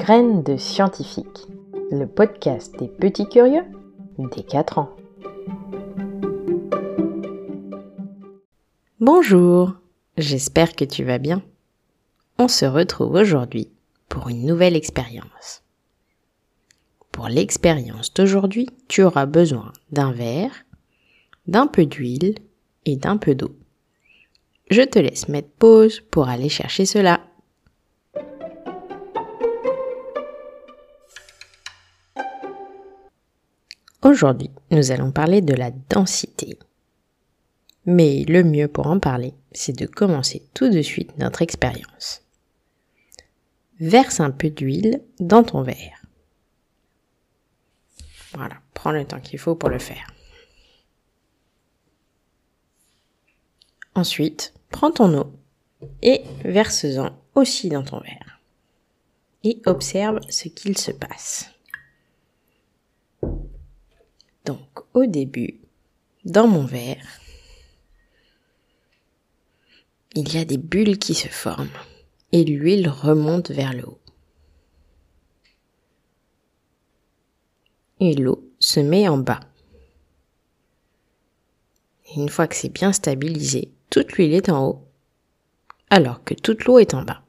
Graines de scientifiques, le podcast des petits curieux des 4 ans. Bonjour, j'espère que tu vas bien. On se retrouve aujourd'hui pour une nouvelle expérience. Pour l'expérience d'aujourd'hui, tu auras besoin d'un verre, d'un peu d'huile et d'un peu d'eau. Je te laisse mettre pause pour aller chercher cela. Aujourd'hui, nous allons parler de la densité. Mais le mieux pour en parler, c'est de commencer tout de suite notre expérience. Verse un peu d'huile dans ton verre. Voilà, prends le temps qu'il faut pour le faire. Ensuite, prends ton eau et verse-en aussi dans ton verre. Et observe ce qu'il se passe. Donc, au début, dans mon verre, il y a des bulles qui se forment et l'huile remonte vers le haut. Et l'eau se met en bas. Et une fois que c'est bien stabilisé, toute l'huile est en haut, alors que toute l'eau est en bas.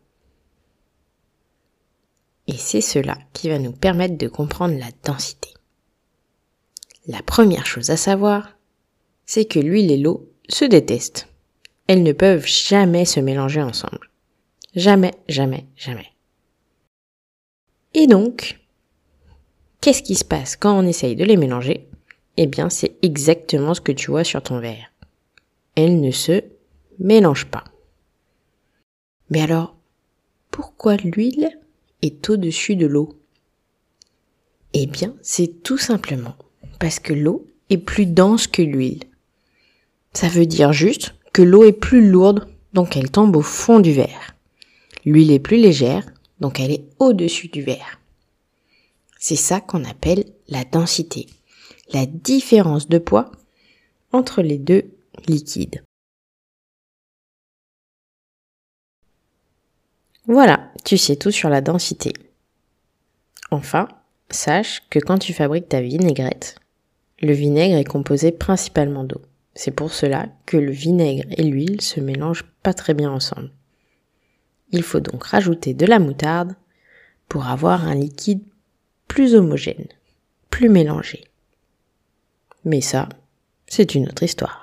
Et c'est cela qui va nous permettre de comprendre la densité. La première chose à savoir, c'est que l'huile et l'eau se détestent. Elles ne peuvent jamais se mélanger ensemble. Jamais, jamais, jamais. Et donc, qu'est-ce qui se passe quand on essaye de les mélanger ? Eh bien, c'est exactement ce que tu vois sur ton verre. Elles ne se mélangent pas. Mais alors, pourquoi l'huile est au-dessus de l'eau ? Eh bien, c'est tout simplement parce que l'eau est plus dense que l'huile. Ça veut dire juste que l'eau est plus lourde, donc elle tombe au fond du verre. L'huile est plus légère, donc elle est au-dessus du verre. C'est ça qu'on appelle la densité, la différence de poids entre les deux liquides. Voilà, tu sais tout sur la densité. Enfin, sache que quand tu fabriques ta vinaigrette, le vinaigre est composé principalement d'eau. C'est pour cela que le vinaigre et l'huile se mélangent pas très bien ensemble. Il faut donc rajouter de la moutarde pour avoir un liquide plus homogène, plus mélangé. Mais ça, c'est une autre histoire.